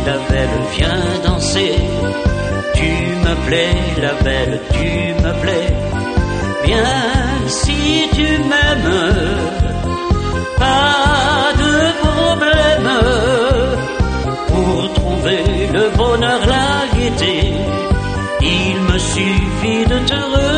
la belle, viens danser. Tu me plais, la belle, tu me plais. Viens si tu m'aimes, pas de problème. Pour trouver le bonheur, la gaieté, il me suffit de te regarder.